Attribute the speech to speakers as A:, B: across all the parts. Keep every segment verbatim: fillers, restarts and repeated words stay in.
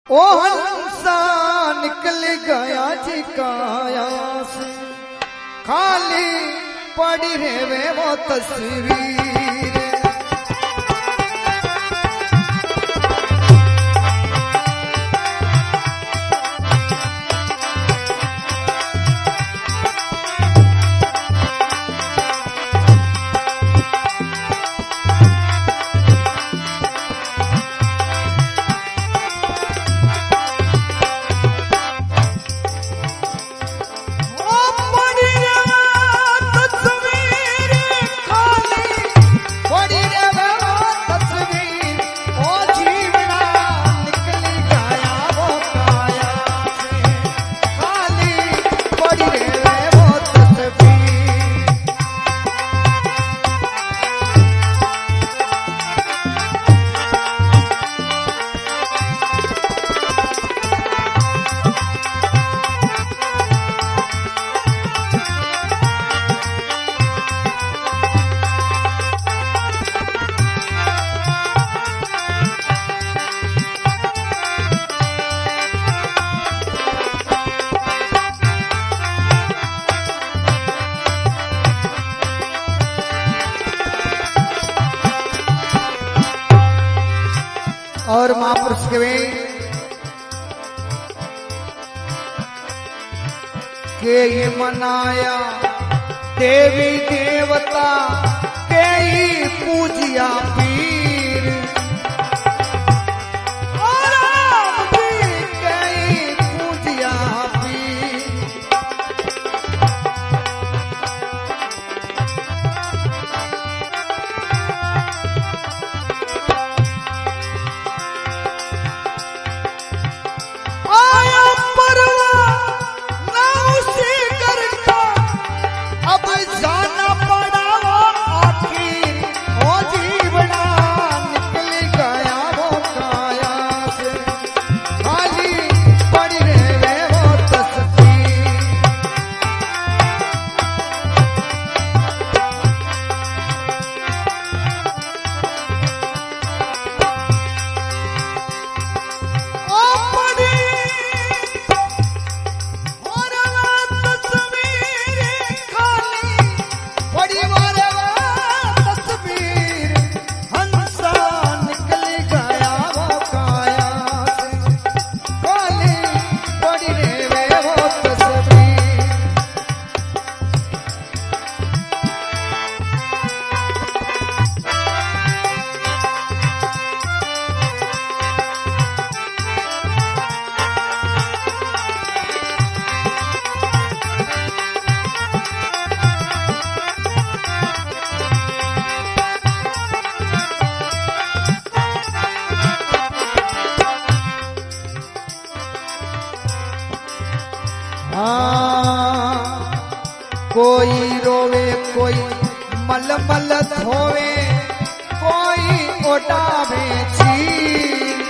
A: ओ हंसा निकल गया जी काया से, खाली पड़ी रहे वो तस्वीर। और महापुरुष के वे के ये मनाया देवी देवता के ही पूजिया पीर, और आप भी के ही पूजिया पीर। कोई रोवे कोई मलमल धोवे, कोई ओटावे चीर।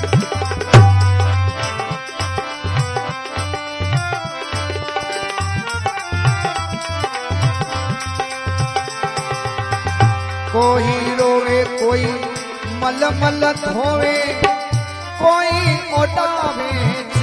A: कोई रोवे कोई मलमल धोवे, कोई ओटावे चीर।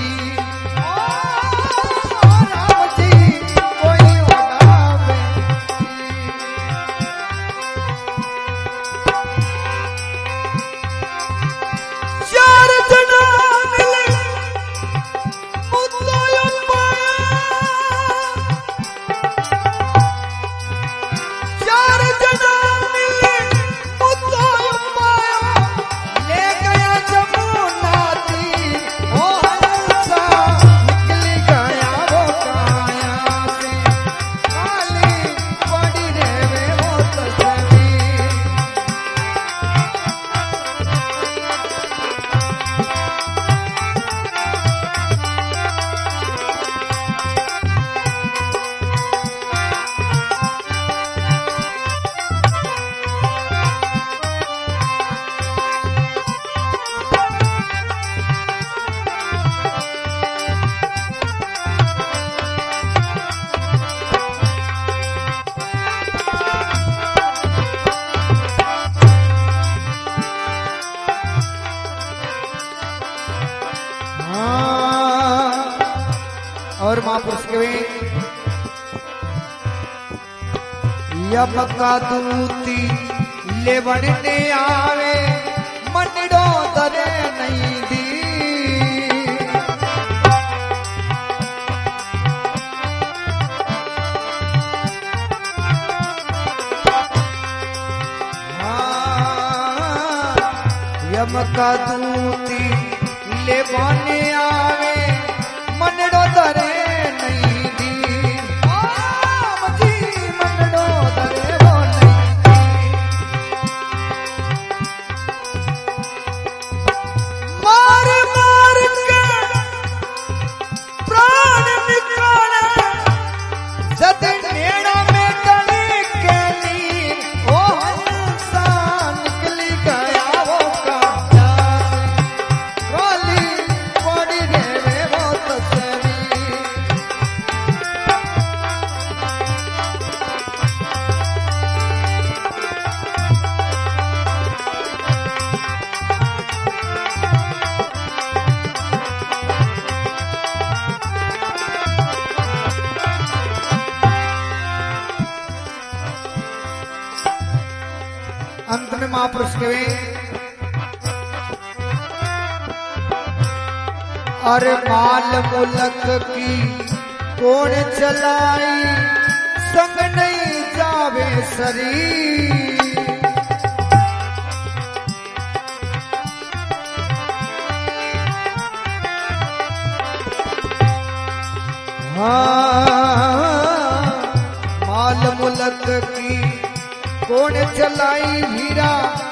B: ले गया जमुना दी, ओ
A: हाँ और महापुरुष के यम का दूती ले बनने आवे मनडो दरे नहीं दी यम का दूती ले बने आवे मनडो दरे नहीं दी मजी मनडो दरे वो नहीं दी मार मार के प्राण निकाले जद नेड़ा में डली के नीर ओ हंसा निकली गया अंत में महापुरुष कहे अरे माल मुलक की कौन चलाई संग नहीं जावे शरीर हाँ माल मुलक की कौन चलाई हीरा